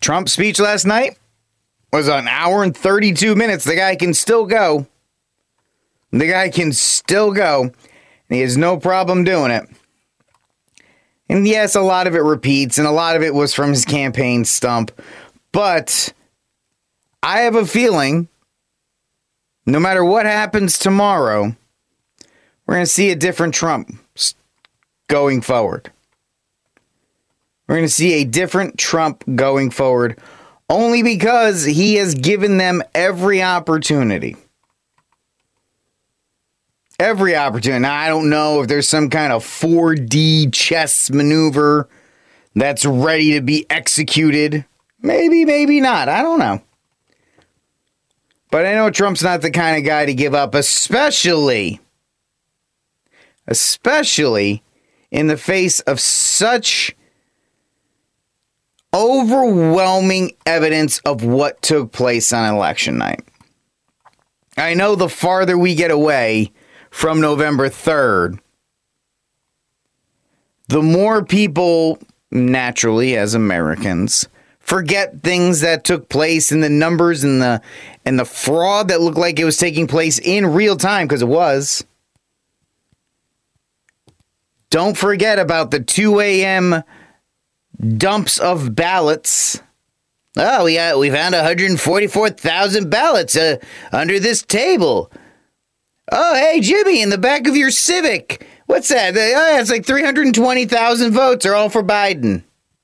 Trump's speech last night was an hour and 32 minutes. The guy can still go. The guy can still go. And he has no problem doing it. And yes, a lot of it repeats, and a lot of it was from his campaign stump. But I have a feeling, no matter what happens tomorrow, we're going to see a different Trump going forward. We're going to see a different Trump going forward, only because he has given them every opportunity. Every opportunity. Now, I don't know if there's some kind of 4D chess maneuver that's ready to be executed. Maybe, maybe not. I don't know. But I know Trump's not the kind of guy to give up, especially in the face of such overwhelming evidence of what took place on election night. I know the farther we get away from November 3rd, the more people, naturally as Americans, forget things that took place in the numbers and the fraud that looked like it was taking place in real time, because it was. Don't forget about the 2 a.m. dumps of ballots. Oh, we found 144,000 ballots under this table. Oh, hey, Jimmy, in the back of your Civic. What's that? Oh, it's like 320,000 votes are all for Biden.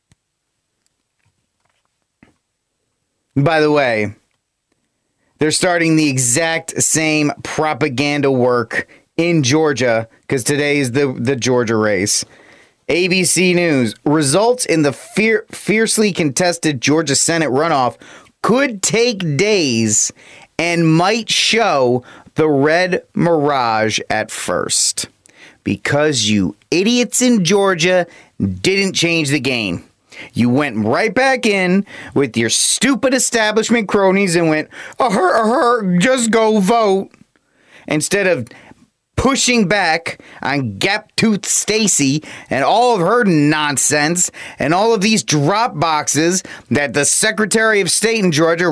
By the way, they're starting the exact same propaganda work in Georgia, because today is the Georgia race. ABC News, results in the fiercely contested Georgia Senate runoff could take days and might show the red mirage at first, because you idiots in Georgia didn't change the game. You went right back in with your stupid establishment cronies and went, just go vote, instead of pushing back on gap-toothed Stacey and all of her nonsense and all of these drop boxes that the Secretary of State in Georgia,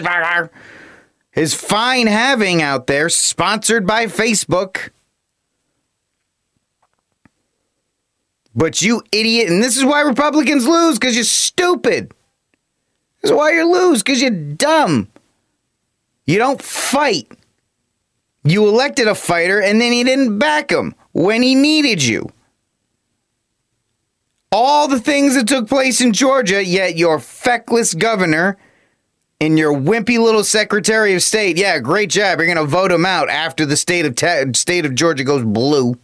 is fine having out there, sponsored by Facebook. But you idiot, and this is why Republicans lose, because you're stupid. This is why you lose, because you're dumb. You don't fight. You elected a fighter, and then you didn't back him when he needed you. All the things that took place in Georgia, yet your feckless governor and your wimpy little Secretary of State, yeah, great job. You're going to vote him out after the state of Georgia goes blue.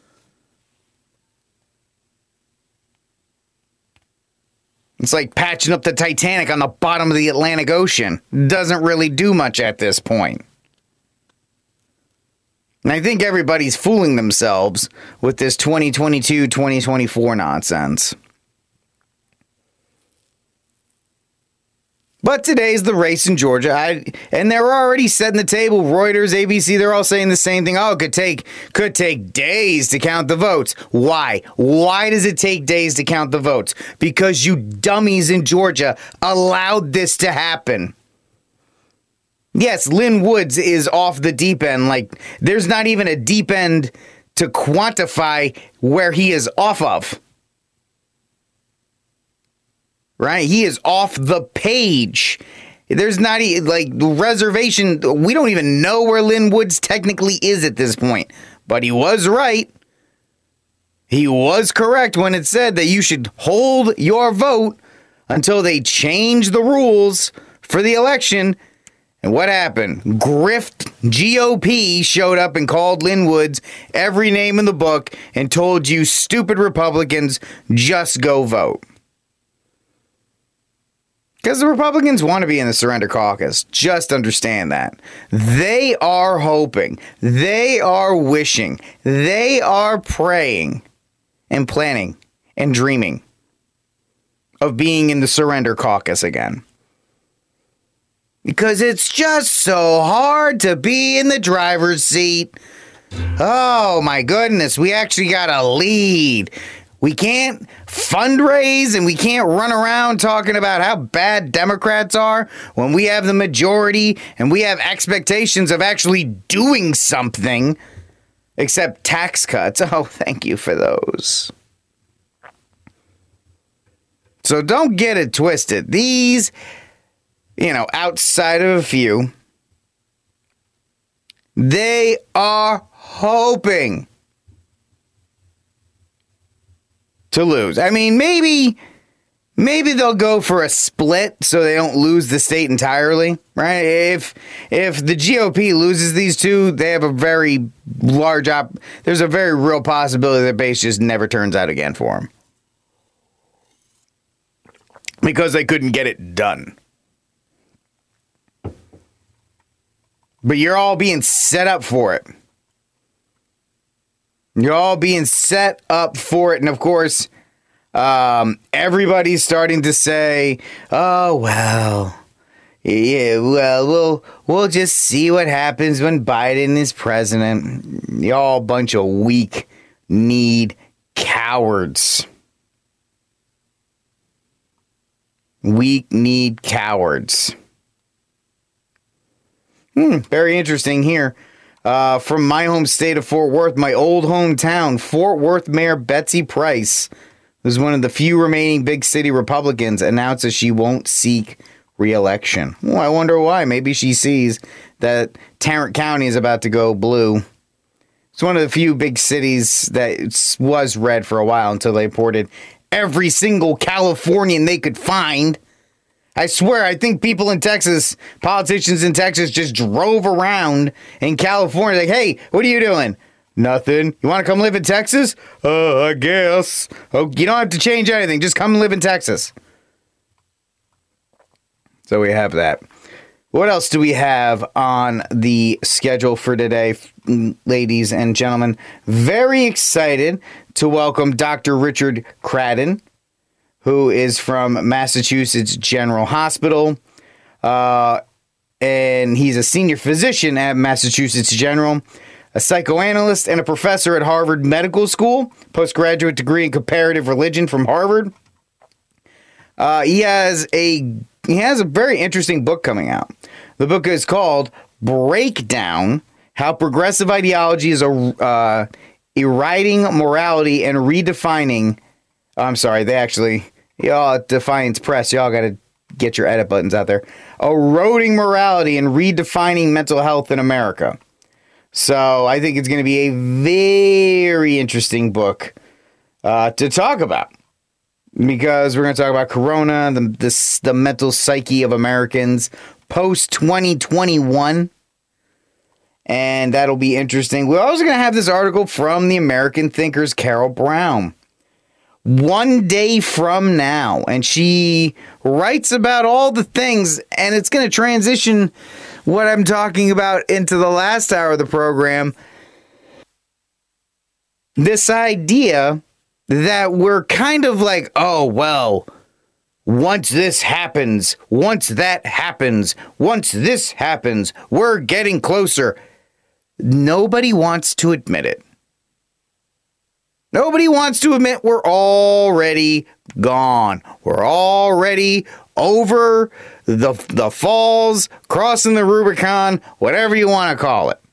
It's like patching up the Titanic on the bottom of the Atlantic Ocean. Doesn't really do much at this point. And I think everybody's fooling themselves with this 2022-2024 nonsense. But today's the race in Georgia, and they're already setting the table. Reuters, ABC, they're all saying the same thing. Oh, it could take days to count the votes. Why? Why does it take days to count the votes? Because you dummies in Georgia allowed this to happen. Yes, Lynn Woods is off the deep end. Like, there's not even a deep end to quantify where he is off of. Right? He is off the page. There's not like the reservation. We don't even know where Lynn Woods technically is at this point. But he was right. He was correct when it said that you should hold your vote until they change the rules for the election. And what happened? Grift GOP showed up and called Lynn Woods every name in the book and told you stupid Republicans, just go vote. Because the Republicans want to be in the surrender caucus. Just understand that. They are hoping. They are wishing. They are praying and planning and dreaming of being in the surrender caucus again. Because it's just so hard to be in the driver's seat. Oh, my goodness. We actually got a lead. We can't fundraise and we can't run around talking about how bad Democrats are when we have the majority and we have expectations of actually doing something, except tax cuts. Oh, thank you for those. So don't get it twisted. These, outside of a few, they are hoping to lose. I mean, maybe they'll go for a split so they don't lose the state entirely, right? If the GOP loses these two, they have a very large there's a very real possibility their base just never turns out again for them. Because they couldn't get it done. But you're all being set up for it. You're all being set up for it. And of course, everybody's starting to say, oh, well, yeah, well, we'll just see what happens when Biden is president. Y'all a bunch of weak-kneed cowards. Weak-kneed cowards. Very interesting here. From my home state of Fort Worth, my old hometown, Fort Worth Mayor Betsy Price, who's one of the few remaining big city Republicans, announces she won't seek re-election. Well, I wonder why. Maybe she sees that Tarrant County is about to go blue. It's one of the few big cities that was red for a while until they ported every single Californian they could find. I swear, I think people in Texas, politicians in Texas, just drove around in California like, hey, what are you doing? Nothing. You want to come live in Texas? I guess. Oh, you don't have to change anything. Just come live in Texas. So we have that. What else do we have on the schedule for today, ladies and gentlemen? Very excited to welcome Dr. Richard Cradden, who is from Massachusetts General Hospital, and he's a senior physician at Massachusetts General, a psychoanalyst, and a professor at Harvard Medical School, postgraduate degree in comparative religion from Harvard. He has a very interesting book coming out. The book is called Breakdown: How Progressive Ideology is Eroding Morality and Redefining. I'm sorry, y'all at Defiance Press, y'all got to get your edit buttons out there. Eroding Morality and Redefining Mental Health in America. So I think it's going to be a very interesting book to talk about. Because we're going to talk about Corona, the mental psyche of Americans post-2021. And that'll be interesting. We're also going to have this article from the American Thinker's Carol Brown. One day from now. And she writes about all the things. And it's going to transition what I'm talking about into the last hour of the program. This idea that we're kind of like, oh, well, once this happens, once that happens, once this happens, we're getting closer. Nobody wants to admit it. Nobody wants to admit we're already gone. We're already over the falls, crossing the Rubicon, whatever you want to call it.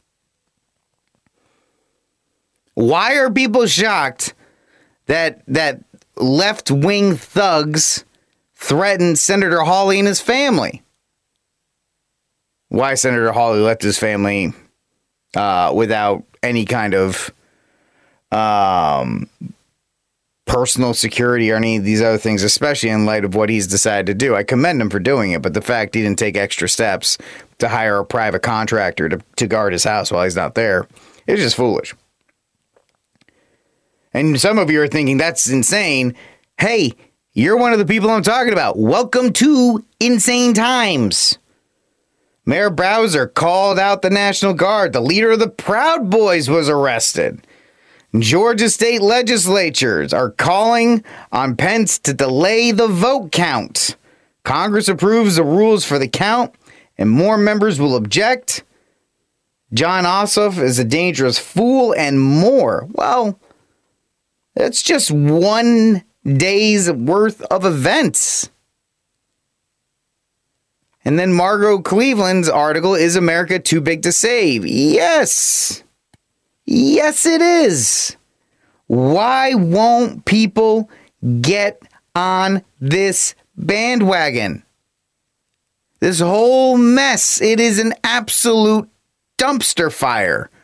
Why are people shocked that left-wing thugs threatened Senator Hawley and his family? Why Senator Hawley left his family without any kind of personal security or any of these other things, especially in light of what he's decided to do. I commend him for doing it, but the fact he didn't take extra steps to hire a private contractor to guard his house while he's not there is just foolish. And some of you are thinking, that's insane. Hey, you're one of the people I'm talking about. Welcome to Insane Times. Mayor Bowser called out the National Guard. The leader of the Proud Boys was arrested. Georgia state legislatures are calling on Pence to delay the vote count. Congress approves the rules for the count, and more members will object. John Ossoff is a dangerous fool, and more. Well, That's just one day's worth of events. And then Margot Cleveland's article, Is America Too Big to Save? Yes. Yes, it is. Why won't people get on this bandwagon? This whole mess, it is an absolute dumpster fire.